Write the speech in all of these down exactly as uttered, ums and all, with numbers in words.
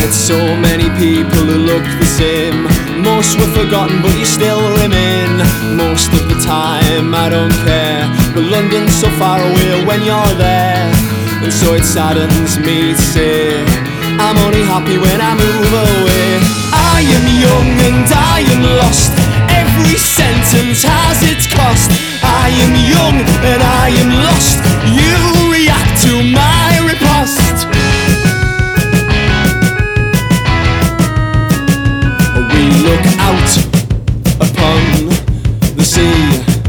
met so many people who look the same. Most were forgotten but you still remain. Most of the time I don't care, but London's so far away when you're there. And so it saddens me to say I'm only happy when I move away. I am young and I am lost, every sentence has its cost. I am young and I am lost, you react to my riposte. We look out upon the sea.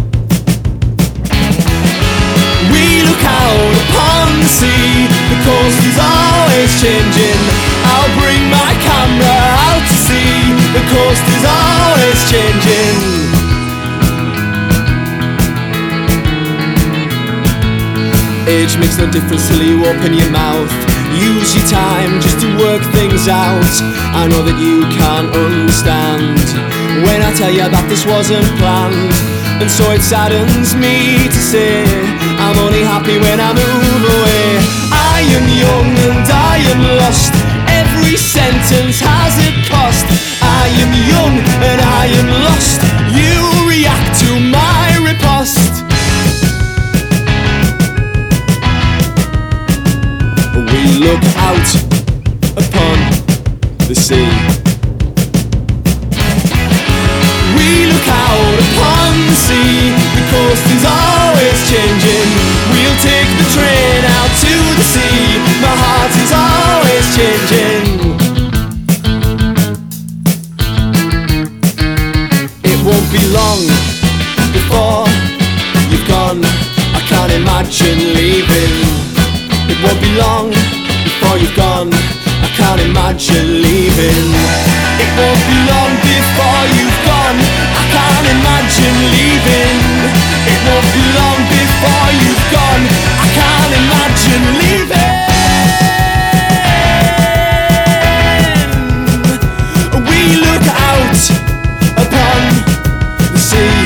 We look out upon the sea. The coast is always changing. I'll bring my camera out to sea. The coast is always changing. Age makes no difference till you open your mouth. Use your time just to work things out. I know that you can't understand when I tell you that this wasn't planned. And so it saddens me to say I'm only happy when I move away. I am young and I am lost, every sentence has a cost. I am young and I am lost, you react to my riposte. We look out upon the sea. We look out upon the sea. The coast is always changing. We'll take the train out to the sea. My heart is always changing. It won't be long before you've gone. I can't imagine leaving. It won't be long before you've gone. I can't imagine leaving. It won't be long before you've gone. I can't imagine leaving. It won't be long before you've gone. I can't imagine leaving. We look out upon the sea.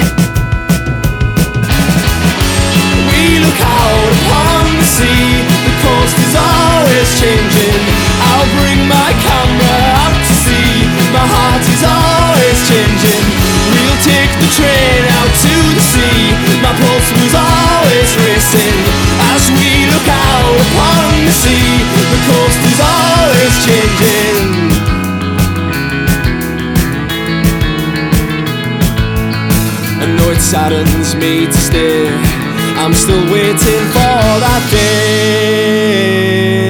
We look out upon the sea. The coast is always changing. I'll bring my camera out to sea. My heart is always changing. We'll take the train out to the sea. My pulse was always racing as we look out upon the sea. The coast is always changing. I know it saddens me to stay, I'm still waiting for that day.